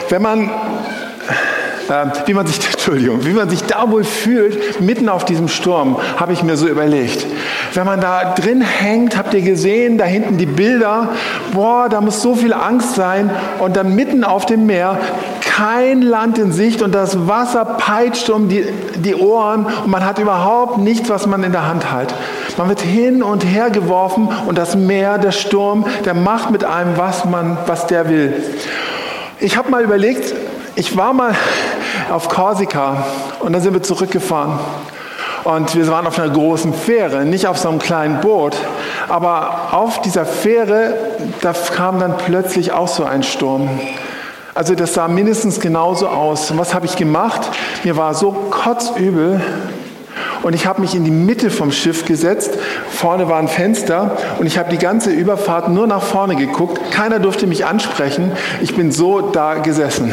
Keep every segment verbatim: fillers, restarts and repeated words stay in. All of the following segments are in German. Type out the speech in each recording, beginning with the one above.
wenn man, äh, wie man sich, Entschuldigung, wie man sich da wohl fühlt, mitten auf diesem Sturm, habe ich mir so überlegt. Wenn man da drin hängt, habt ihr gesehen, da hinten die Bilder, boah, da muss so viel Angst sein und dann mitten auf dem Meer, kein Land in Sicht und das Wasser peitscht um die, die Ohren und man hat überhaupt nichts, was man in der Hand hat. Man wird hin und her geworfen und das Meer, der Sturm, der macht mit einem, was man, was der will. Ich habe mal überlegt, ich war mal auf Korsika und dann sind wir zurückgefahren. Und wir waren auf einer großen Fähre, nicht auf so einem kleinen Boot. Aber auf dieser Fähre, da kam dann plötzlich auch so ein Sturm. Also das sah mindestens genauso aus. Und was habe ich gemacht? Mir war so kotzübel. Und ich habe mich in die Mitte vom Schiff gesetzt. Vorne war ein Fenster. Und ich habe die ganze Überfahrt nur nach vorne geguckt. Keiner durfte mich ansprechen. Ich bin so da gesessen.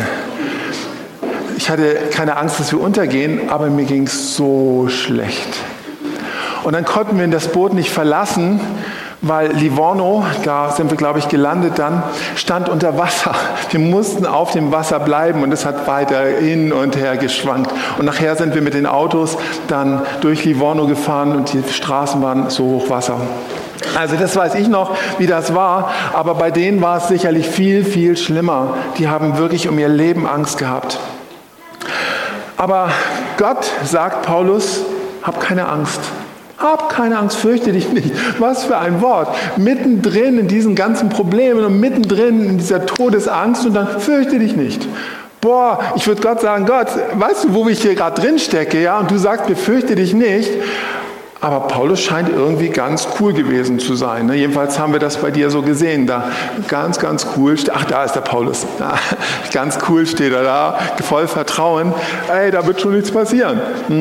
Ich hatte keine Angst, dass wir untergehen, aber mir ging es so schlecht. Und dann konnten wir das Boot nicht verlassen, weil Livorno, da sind wir, glaube ich, gelandet dann, stand unter Wasser. Wir mussten auf dem Wasser bleiben und es hat weiter hin und her geschwankt. Und nachher sind wir mit den Autos dann durch Livorno gefahren und die Straßen waren so hoch Wasser. Also das weiß ich noch, wie das war, aber bei denen war es sicherlich viel, viel schlimmer. Die haben wirklich um ihr Leben Angst gehabt. Aber Gott sagt Paulus, hab keine Angst. Hab keine Angst, fürchte dich nicht. Was für ein Wort. Mittendrin in diesen ganzen Problemen und mittendrin in dieser Todesangst und dann fürchte dich nicht. Boah, ich würde Gott sagen, Gott, weißt du, wo ich hier gerade drin stecke, ja? Und du sagst mir, fürchte dich nicht. Aber Paulus scheint irgendwie ganz cool gewesen zu sein. Ne? Jedenfalls haben wir das bei dir so gesehen. Da ganz, ganz cool. Ach, da ist der Paulus. Ja, ganz cool steht er da, voll Vertrauen. Ey, da wird schon nichts passieren.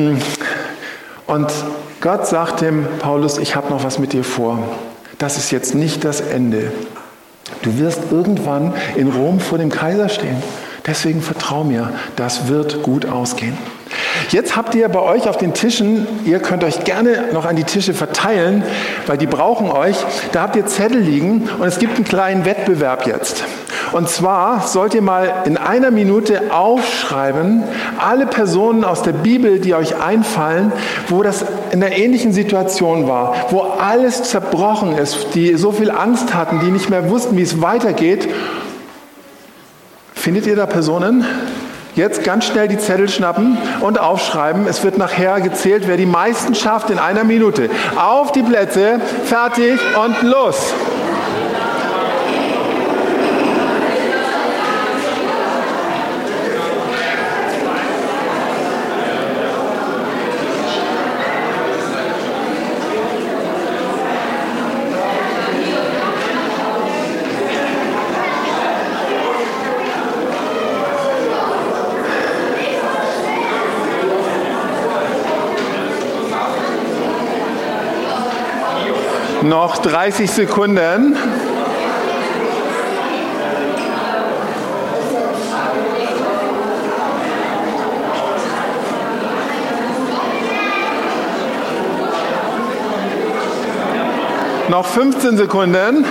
Und Gott sagt dem Paulus, ich habe noch was mit dir vor. Das ist jetzt nicht das Ende. Du wirst irgendwann in Rom vor dem Kaiser stehen. Deswegen vertrau mir, das wird gut ausgehen. Jetzt habt ihr bei euch auf den Tischen, ihr könnt euch gerne noch an die Tische verteilen, weil die brauchen euch. Da habt ihr Zettel liegen und es gibt einen kleinen Wettbewerb jetzt. Und zwar sollt ihr mal in einer Minute aufschreiben, alle Personen aus der Bibel, die euch einfallen, wo das in einer ähnlichen Situation war, wo alles zerbrochen ist, die so viel Angst hatten, die nicht mehr wussten, wie es weitergeht. Findet ihr da Personen? Jetzt ganz schnell die Zettel schnappen und aufschreiben. Es wird nachher gezählt, wer die meisten schafft in einer Minute. Auf die Plätze, fertig und los! Noch dreißig Sekunden. Noch fünfzehn Sekunden.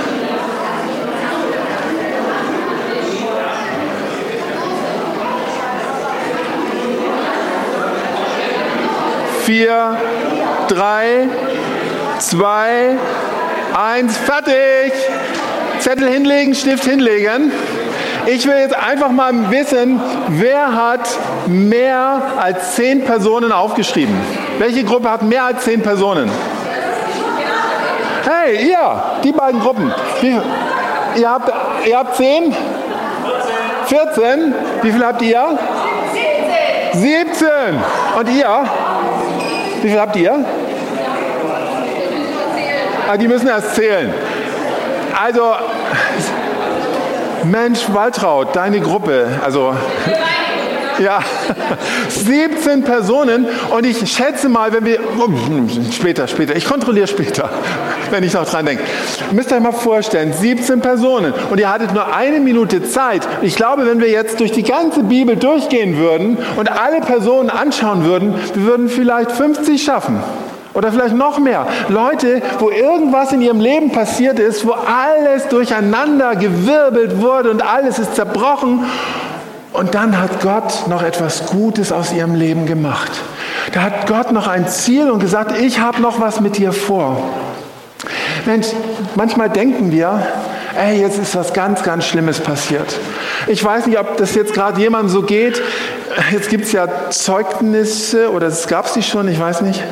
Vier, drei, zwei, eins, fertig. Zettel hinlegen, Stift hinlegen. Ich will jetzt einfach mal wissen, wer hat mehr als zehn Personen aufgeschrieben? Welche Gruppe hat mehr als zehn Personen? Hey, ihr, die beiden Gruppen. Wie, ihr, habt, ihr habt zehn? vierzehn? Wie viel habt ihr? siebzehn. Und ihr? Wie viel habt ihr? Ah, die müssen erst zählen. Also, Mensch, Waltraud, deine Gruppe, also, ja, siebzehn Personen und ich schätze mal, wenn wir, oh, später, später, ich kontrolliere später, wenn ich noch dran denke. Müsst ihr euch mal vorstellen, siebzehn Personen und ihr hattet nur eine Minute Zeit. Ich glaube, wenn wir jetzt durch die ganze Bibel durchgehen würden und alle Personen anschauen würden, wir würden vielleicht fünfzig schaffen. Oder vielleicht noch mehr. Leute, wo irgendwas in ihrem Leben passiert ist, wo alles durcheinander gewirbelt wurde und alles ist zerbrochen. Und dann hat Gott noch etwas Gutes aus ihrem Leben gemacht. Da hat Gott noch ein Ziel und gesagt, ich habe noch was mit dir vor. Mensch, manchmal denken wir, ey, jetzt ist was ganz, ganz Schlimmes passiert. Ich weiß nicht, ob das jetzt gerade jemandem so geht. Jetzt gibt es ja Zeugnisse, oder es gab es die schon, ich weiß nicht.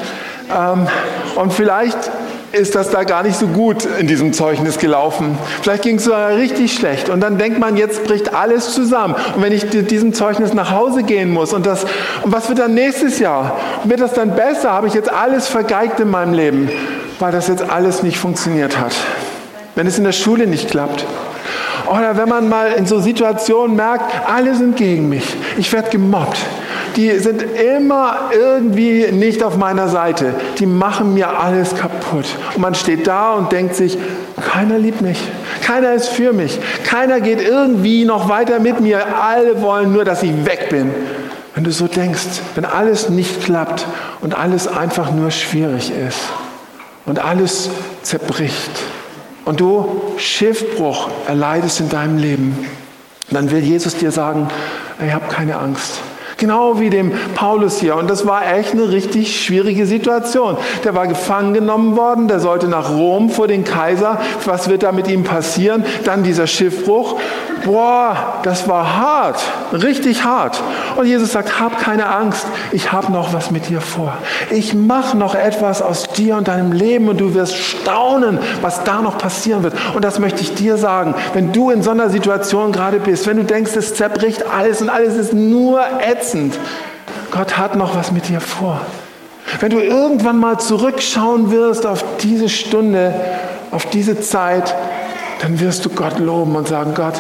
Und vielleicht ist das da gar nicht so gut in diesem Zeugnis gelaufen. Vielleicht ging es so richtig schlecht. Und dann denkt man, jetzt bricht alles zusammen. Und wenn ich mit diesem Zeugnis nach Hause gehen muss, und, das, und was wird dann nächstes Jahr? Wird das dann besser? Habe ich jetzt alles vergeigt in meinem Leben, weil das jetzt alles nicht funktioniert hat? Wenn es in der Schule nicht klappt. Oder wenn man mal in so Situationen merkt, alle sind gegen mich. Ich werde gemobbt. Die sind immer irgendwie nicht auf meiner Seite. Die machen mir alles kaputt. Und man steht da und denkt sich, keiner liebt mich. Keiner ist für mich. Keiner geht irgendwie noch weiter mit mir. Alle wollen nur, dass ich weg bin. Wenn du so denkst, wenn alles nicht klappt und alles einfach nur schwierig ist und alles zerbricht und du Schiffbruch erleidest in deinem Leben, dann will Jesus dir sagen, ich habe keine Angst. Genau wie dem Paulus hier. Und das war echt eine richtig schwierige Situation. Der war gefangen genommen worden, der sollte nach Rom vor den Kaiser. Was wird da mit ihm passieren? Dann dieser Schiffbruch. Boah, das war hart, richtig hart. Und Jesus sagt, hab keine Angst, ich habe noch was mit dir vor. Ich mache noch etwas aus dir und deinem Leben und du wirst staunen, was da noch passieren wird. Und das möchte ich dir sagen, wenn du in so einer Situation gerade bist, wenn du denkst, es zerbricht alles und alles ist nur ätzend, Gott hat noch was mit dir vor. Wenn du irgendwann mal zurückschauen wirst auf diese Stunde, auf diese Zeit, dann wirst du Gott loben und sagen, Gott,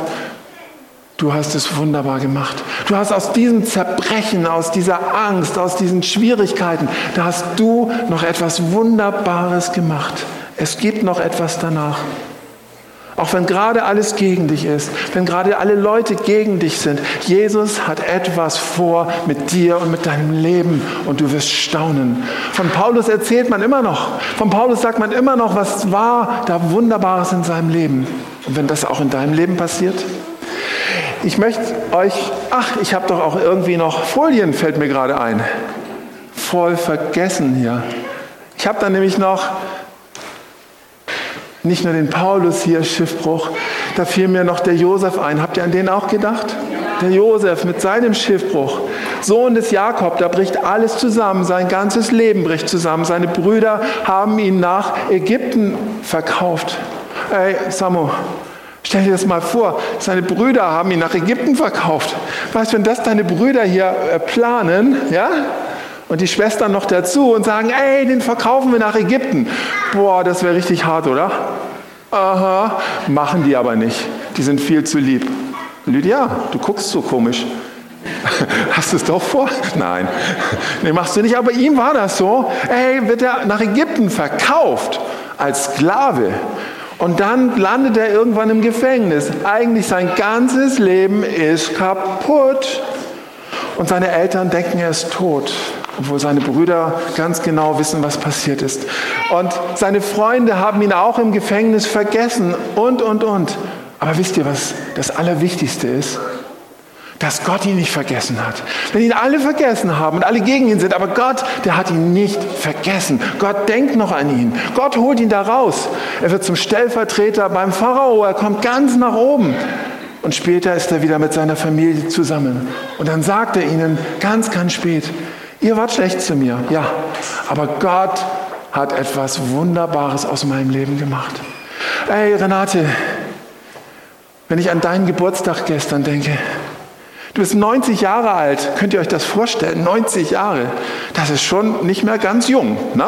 du hast es wunderbar gemacht. Du hast aus diesem Zerbrechen, aus dieser Angst, aus diesen Schwierigkeiten, da hast du noch etwas Wunderbares gemacht. Es gibt noch etwas danach. Auch wenn gerade alles gegen dich ist, wenn gerade alle Leute gegen dich sind, Jesus hat etwas vor mit dir und mit deinem Leben und du wirst staunen. Von Paulus erzählt man immer noch, von Paulus sagt man immer noch, was war da Wunderbares in seinem Leben. Und wenn das auch in deinem Leben passiert? Ich möchte euch, ach, ich habe doch auch irgendwie noch Folien, fällt mir gerade ein. Voll vergessen hier. Ich habe dann nämlich noch nicht nur den Paulus hier, Schiffbruch, da fiel mir noch der Josef ein. Habt ihr an den auch gedacht? Der Josef mit seinem Schiffbruch, Sohn des Jakob, da bricht alles zusammen, sein ganzes Leben bricht zusammen. Seine Brüder haben ihn nach Ägypten verkauft. Ey, Samu, stell dir das mal vor, seine Brüder haben ihn nach Ägypten verkauft. Weißt du, wenn das deine Brüder hier planen, ja? Und die Schwestern noch dazu und sagen, ey, den verkaufen wir nach Ägypten. Boah, das wäre richtig hart, oder? Aha, machen die aber nicht. Die sind viel zu lieb. Lydia, du guckst so komisch. Hast du es doch vor? Nein, nee, machst du nicht. Aber ihm war das so. Ey, wird er nach Ägypten verkauft als Sklave. Und dann landet er irgendwann im Gefängnis. Eigentlich sein ganzes Leben ist kaputt. Und seine Eltern denken, er ist tot. Obwohl seine Brüder ganz genau wissen, was passiert ist. Und seine Freunde haben ihn auch im Gefängnis vergessen und, und, und. Aber wisst ihr, was das Allerwichtigste ist? Dass Gott ihn nicht vergessen hat. Wenn ihn alle vergessen haben und alle gegen ihn sind, aber Gott, der hat ihn nicht vergessen. Gott denkt noch an ihn. Gott holt ihn da raus. Er wird zum Stellvertreter beim Pharao. Er kommt ganz nach oben. Und später ist er wieder mit seiner Familie zusammen. Und dann sagt er ihnen ganz, ganz spät, ihr wart schlecht zu mir, ja, aber Gott hat etwas Wunderbares aus meinem Leben gemacht. Ey, Renate, wenn ich an deinen Geburtstag gestern denke, du bist neunzig Jahre alt, könnt ihr euch das vorstellen? neunzig Jahre, das ist schon nicht mehr ganz jung, ne?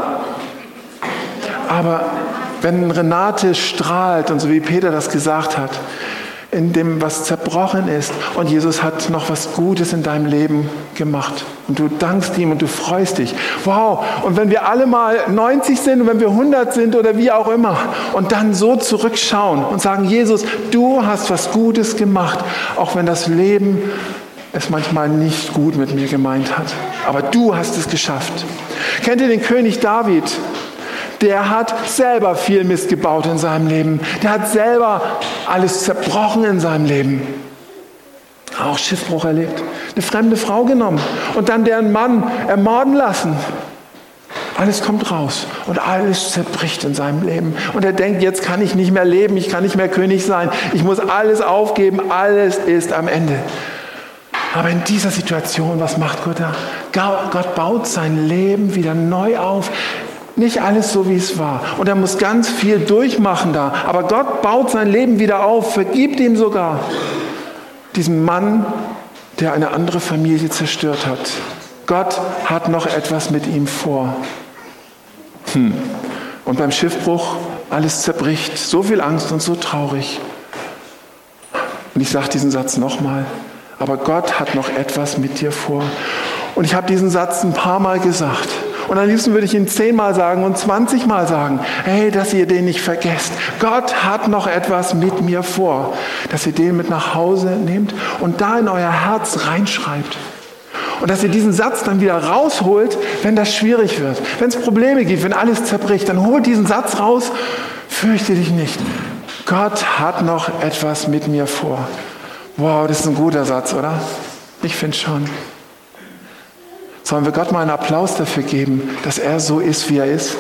Aber wenn Renate strahlt und so wie Peter das gesagt hat, in dem, was zerbrochen ist. Und Jesus hat noch was Gutes in deinem Leben gemacht. Und du dankst ihm und du freust dich. Wow! Und wenn wir alle mal neunzig sind und wenn wir hundert sind oder wie auch immer und dann so zurückschauen und sagen, Jesus, du hast was Gutes gemacht, auch wenn das Leben es manchmal nicht gut mit mir gemeint hat. Aber du hast es geschafft. Kennt ihr den König David? Der hat selber viel Mist gebaut in seinem Leben. Der hat selber alles zerbrochen in seinem Leben. auch Schiffbruch erlebt, eine fremde Frau genommen und dann deren Mann ermorden lassen. Alles kommt raus und alles zerbricht in seinem Leben. Und er denkt, jetzt kann ich nicht mehr leben, ich kann nicht mehr König sein, ich muss alles aufgeben, alles ist am Ende. Aber in dieser Situation, was macht Gott da? Gott baut sein Leben wieder neu auf. Nicht alles so, wie es war. Und er muss ganz viel durchmachen da. Aber Gott baut sein Leben wieder auf, vergibt ihm sogar. Diesem Mann, der eine andere Familie zerstört hat. Gott hat noch etwas mit ihm vor. Hm. Und beim Schiffbruch, alles zerbricht. So viel Angst und so traurig. Und ich sage diesen Satz nochmal. Aber Gott hat noch etwas mit dir vor. Und ich habe diesen Satz ein paar Mal gesagt. Und am liebsten würde ich ihn zehnmal sagen und zwanzigmal sagen. Hey, dass ihr den nicht vergesst. Gott hat noch etwas mit mir vor. Dass ihr den mit nach Hause nehmt und da in euer Herz reinschreibt. Und dass ihr diesen Satz dann wieder rausholt, wenn das schwierig wird. Wenn es Probleme gibt, wenn alles zerbricht, dann holt diesen Satz raus. Fürchte dich nicht. Gott hat noch etwas mit mir vor. Wow, das ist ein guter Satz, oder? Ich finde schon. Sollen wir Gott mal einen Applaus dafür geben, dass er so ist, wie er ist?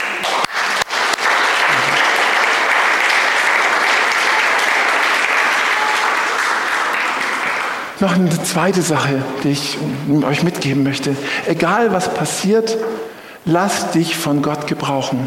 Noch eine zweite Sache, die ich euch mitgeben möchte. Egal was passiert, lasst dich von Gott gebrauchen.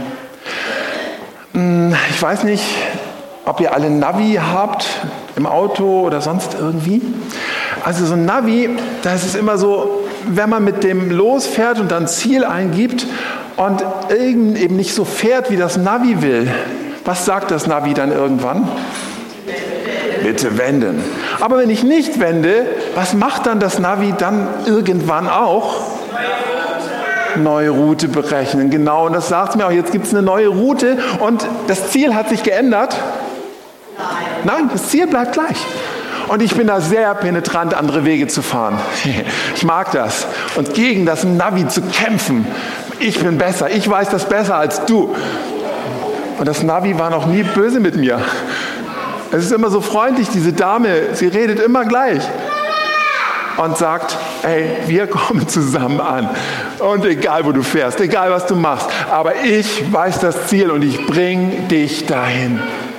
Ich weiß nicht, ob ihr alle Navi habt im Auto oder sonst irgendwie. Also so ein Navi, da ist es immer so, wenn man mit dem losfährt und dann Ziel eingibt und eben nicht so fährt, wie das Navi will, was sagt das Navi dann irgendwann? Bitte wenden. Aber wenn ich nicht wende, was macht dann das Navi dann irgendwann auch? Neue Route berechnen, genau. Und das sagt mir auch, jetzt gibt es eine neue Route und das Ziel hat sich geändert. Nein, das Ziel bleibt gleich. Und ich bin da sehr penetrant, andere Wege zu fahren. Ich mag das. Und gegen das Navi zu kämpfen. Ich bin besser, ich weiß das besser als du. Und das Navi war noch nie böse mit mir. Es ist immer so freundlich, diese Dame, sie redet immer gleich. Und sagt, ey, wir kommen zusammen an. Und egal, wo du fährst, egal, was du machst. Aber ich weiß das Ziel und ich bringe dich dahin.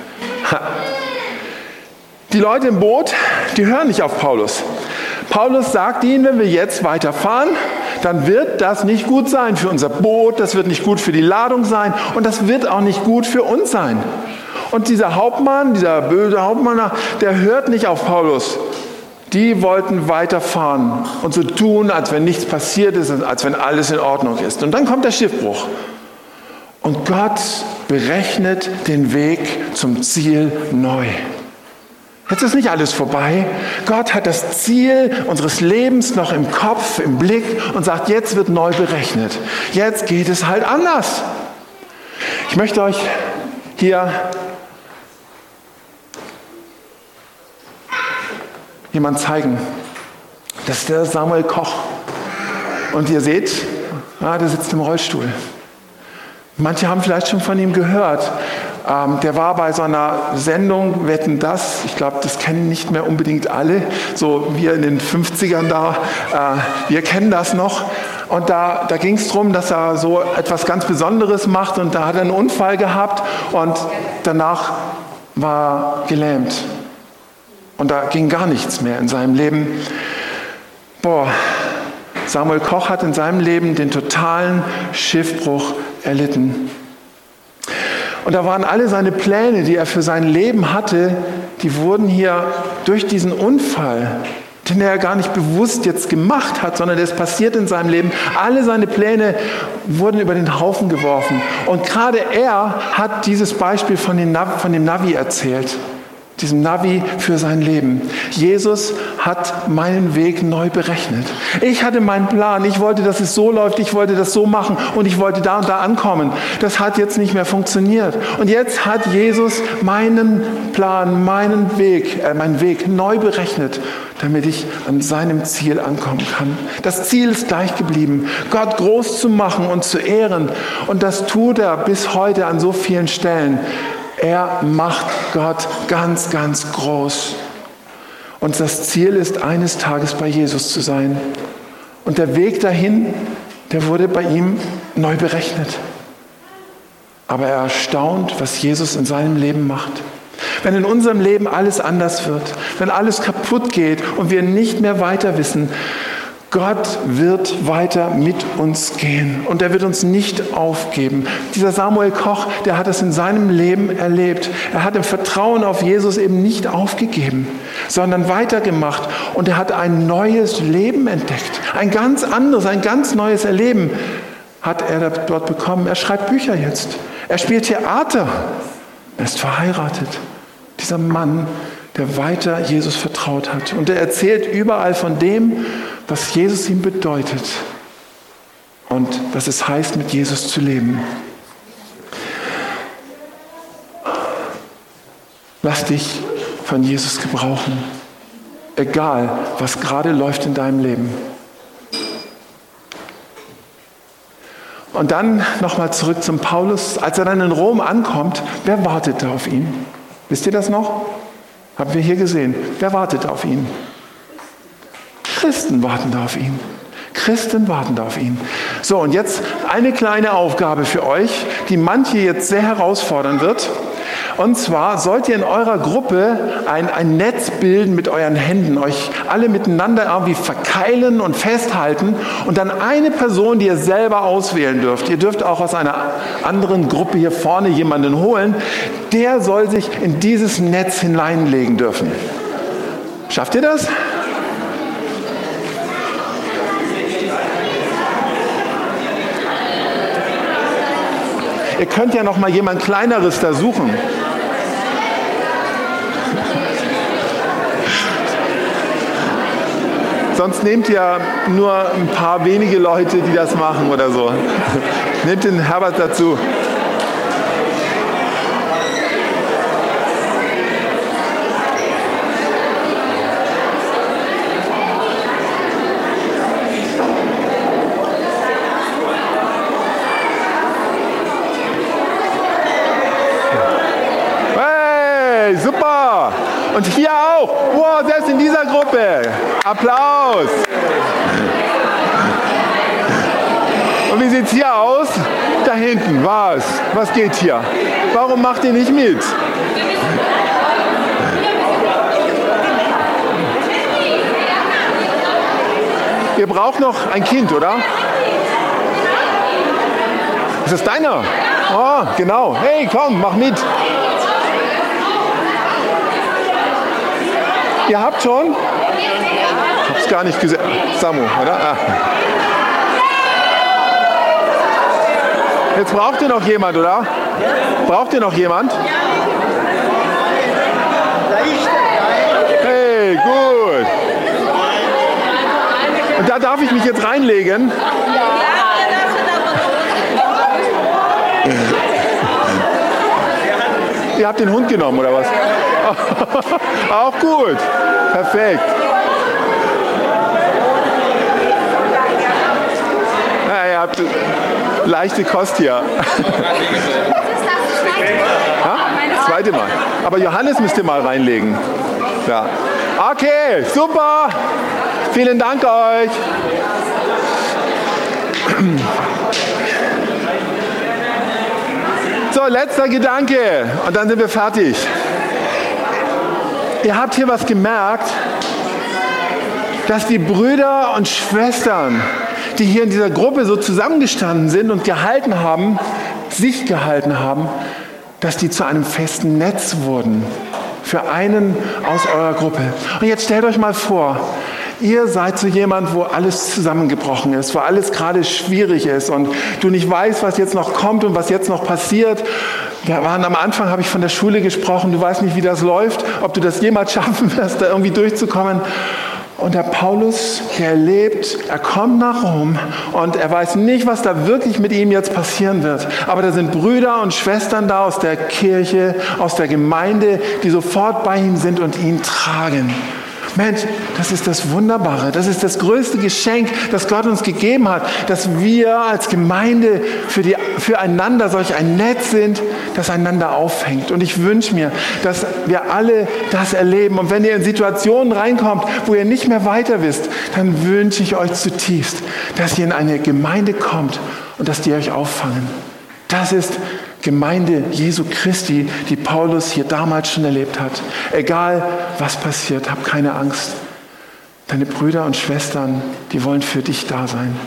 Die Leute im Boot, die hören nicht auf Paulus. Paulus sagt ihnen, wenn wir jetzt weiterfahren, dann wird das nicht gut sein für unser Boot, das wird nicht gut für die Ladung sein und das wird auch nicht gut für uns sein. Und dieser Hauptmann, dieser böse Hauptmann, der hört nicht auf Paulus. Die wollten weiterfahren und so tun, als wenn nichts passiert ist, als wenn alles in Ordnung ist. Und dann kommt der Schiffbruch. Und Gott berechnet den Weg zum Ziel neu. Jetzt ist nicht alles vorbei. Gott hat das Ziel unseres Lebens noch im Kopf, im Blick und sagt, jetzt wird neu berechnet. Jetzt geht es halt anders. Ich möchte euch hier jemand zeigen. Das ist der Samuel Koch. Und ihr seht, ah, der sitzt im Rollstuhl. Manche haben vielleicht schon von ihm gehört. Ähm, der war bei so einer Sendung, Wetten, das, ich glaube, das kennen nicht mehr unbedingt alle, so wir in den fünfzigern da, äh, wir kennen das noch. Und da, da ging es darum, dass er so etwas ganz Besonderes macht und da hat er einen Unfall gehabt und danach war er gelähmt. Und da ging gar nichts mehr in seinem Leben. Boah, Samuel Koch hat in seinem Leben den totalen Schiffbruch erlitten. Und da waren alle seine Pläne, die er für sein Leben hatte, die wurden hier durch diesen Unfall, den er gar nicht bewusst jetzt gemacht hat, sondern das passiert in seinem Leben. Alle seine Pläne wurden über den Haufen geworfen. Und gerade er hat dieses Beispiel von dem Navi, von dem Navi erzählt. Diesem Navi für sein Leben. Jesus hat meinen Weg neu berechnet. Ich hatte meinen Plan. Ich wollte, dass es so läuft. Ich wollte das so machen und ich wollte da und da ankommen. Das hat jetzt nicht mehr funktioniert. Und jetzt hat Jesus meinen Plan, meinen Weg, äh, meinen Weg neu berechnet, damit ich an seinem Ziel ankommen kann. Das Ziel ist gleich geblieben, Gott groß zu machen und zu ehren. Und das tut er bis heute an so vielen Stellen. Er macht Gott ganz, ganz groß. Und das Ziel ist, eines Tages bei Jesus zu sein. Und der Weg dahin, der wurde bei ihm neu berechnet. Aber er erstaunt, was Jesus in seinem Leben macht. Wenn in unserem Leben alles anders wird, wenn alles kaputt geht und wir nicht mehr weiter wissen, Gott wird weiter mit uns gehen und er wird uns nicht aufgeben. Dieser Samuel Koch, der hat das in seinem Leben erlebt. Er hat im Vertrauen auf Jesus eben nicht aufgegeben, sondern weitergemacht und er hat ein neues Leben entdeckt. Ein ganz anderes, ein ganz neues Erleben hat er dort bekommen. Er schreibt Bücher jetzt. Er spielt Theater. Er ist verheiratet. Dieser Mann, der weiter Jesus vertraut hat. Und er erzählt überall von dem, was Jesus ihm bedeutet und was es heißt, mit Jesus zu leben. Lass dich von Jesus gebrauchen, egal was gerade läuft in deinem Leben. Und dann nochmal zurück zum Paulus. Als er dann in Rom ankommt, wer wartete auf ihn? Wisst ihr das noch? Haben wir hier gesehen. Wer wartet auf ihn? Christen warten da auf ihn. Christen warten da auf ihn. So, und jetzt eine kleine Aufgabe für euch, die manche jetzt sehr herausfordern wird. Und zwar sollt ihr in eurer Gruppe ein, ein Netz bilden mit euren Händen, euch alle miteinander irgendwie verkeilen und festhalten und dann eine Person, die ihr selber auswählen dürft. Ihr dürft auch aus einer anderen Gruppe hier vorne jemanden holen. Der soll sich in dieses Netz hineinlegen dürfen. Schafft ihr das? Ihr könnt ja noch mal jemand Kleineres da suchen. Sonst nehmt ihr nur ein paar wenige Leute, die das machen oder so. Nehmt den Herbert dazu. Super! Und hier auch. Wow, selbst in dieser Gruppe. Applaus! Und wie sieht es hier aus? Da hinten. Was? Was geht hier? Warum macht ihr nicht mit? Ihr braucht noch ein Kind, oder? Ist das deiner? Oh, genau. Hey, komm, mach mit. Ihr habt schon? Ich hab's gar nicht gesehen. Samu, oder? Ah. Jetzt braucht ihr noch jemand, oder? Braucht ihr noch jemand? Hey, gut. Und da darf ich mich jetzt reinlegen? Ihr habt den Hund genommen, oder was? Auch gut. Perfekt. Ja, ihr habt leichte Kost hier. Ha? Zweite Mal. Aber Johannes müsst ihr mal reinlegen. Ja. Okay, super. Vielen Dank euch. So, letzter Gedanke. Und dann sind wir fertig. Ihr habt hier was gemerkt, dass die Brüder und Schwestern, die hier in dieser Gruppe so zusammengestanden sind und gehalten haben, sich gehalten haben, dass die zu einem festen Netz wurden für einen aus eurer Gruppe. Und jetzt stellt euch mal vor, ihr seid so jemand, wo alles zusammengebrochen ist, wo alles gerade schwierig ist und du nicht weißt, was jetzt noch kommt und was jetzt noch passiert. Wir waren am Anfang, habe ich von der Schule gesprochen, du weißt nicht, wie das läuft, ob du das jemals schaffen wirst, da irgendwie durchzukommen. Und der Paulus, der erlebt, er kommt nach Rom und er weiß nicht, was da wirklich mit ihm jetzt passieren wird. Aber da sind Brüder und Schwestern da aus der Kirche, aus der Gemeinde, die sofort bei ihm sind und ihn tragen. Mensch, das ist das Wunderbare, das ist das größte Geschenk, das Gott uns gegeben hat, dass wir als Gemeinde für die, füreinander solch ein Netz sind, das einander auffängt. Und ich wünsche mir, dass wir alle das erleben. Und wenn ihr in Situationen reinkommt, wo ihr nicht mehr weiter wisst, dann wünsche ich euch zutiefst, dass ihr in eine Gemeinde kommt und dass die euch auffangen. Das ist Gemeinde Jesu Christi, die Paulus hier damals schon erlebt hat. Egal, was passiert, hab keine Angst. Deine Brüder und Schwestern, die wollen für dich da sein.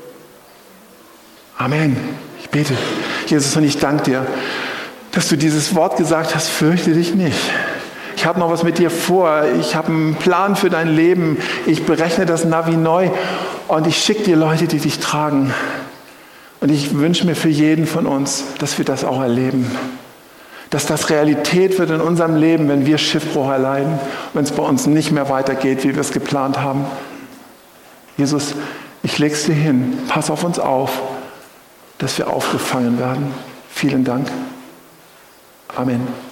Amen. Ich bete. Jesus, und ich danke dir, dass du dieses Wort gesagt hast, fürchte dich nicht. Ich habe noch was mit dir vor. Ich habe einen Plan für dein Leben. Ich berechne das Navi neu und ich schicke dir Leute, die dich tragen. Und ich wünsche mir für jeden von uns, dass wir das auch erleben. Dass das Realität wird in unserem Leben, wenn wir Schiffbruch erleiden, wenn es bei uns nicht mehr weitergeht, wie wir es geplant haben. Jesus, ich lege es dir hin. Pass auf uns auf, dass wir aufgefangen werden. Vielen Dank. Amen.